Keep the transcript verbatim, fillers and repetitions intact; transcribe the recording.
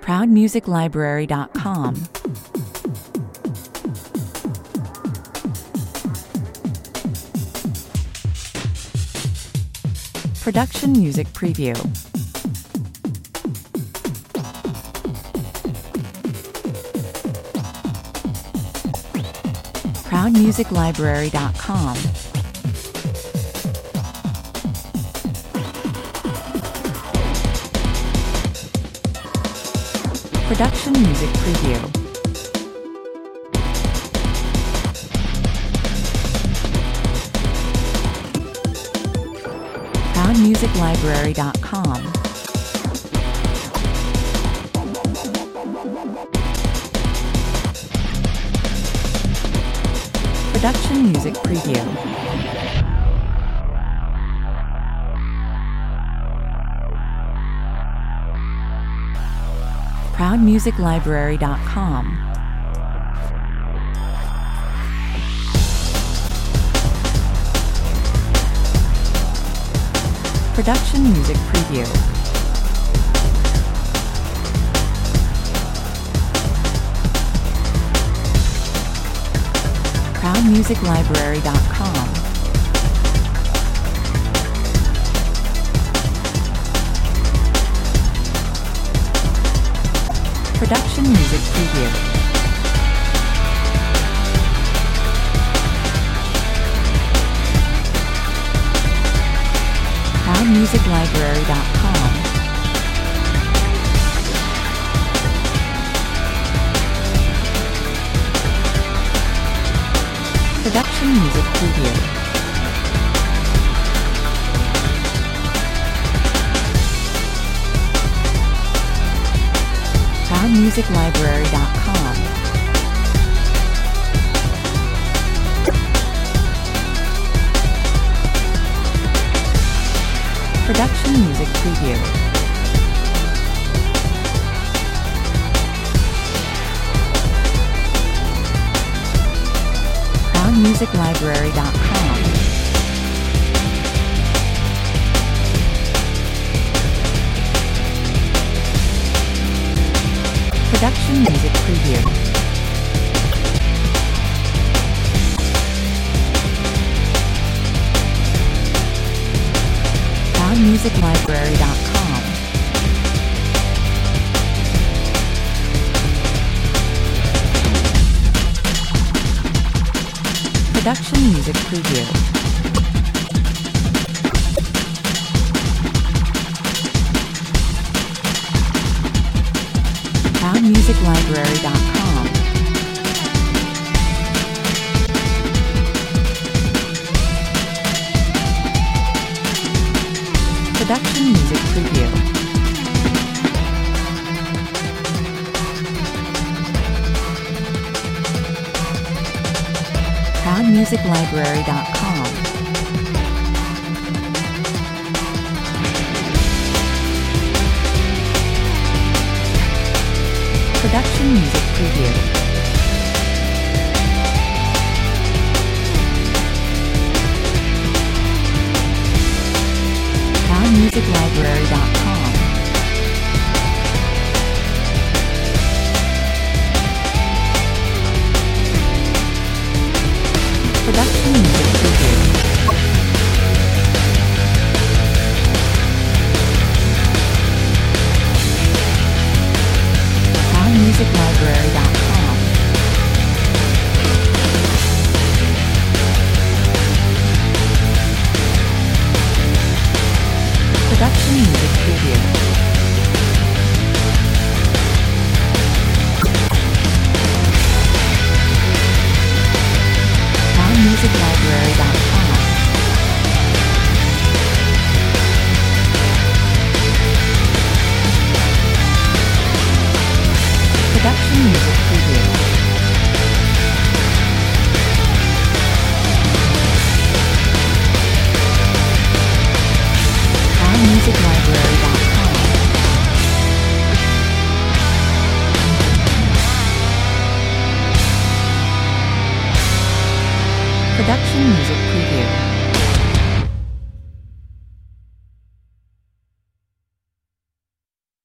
proud music library dot com. Production Music Preview. proud music library dot com. Production Music Preview. proud music library dot com. Production Music Preview. proud music library dot com. Production Music Preview. proud music library dot com. Production Music Preview. proud music library dot com. Production Music Preview. proud music library dot com. Production Music Preview. proud music library dot com. Production Music Preview. proud music library dot com. Production Music Preview. proud music library dot com. Production Music Preview. proud music library dot com. Production Music Preview. proud music library dot com. Production Music Preview. proud music library dot com. Production Music Preview. proud music library dot com. Production Music Preview. proud music library dot com.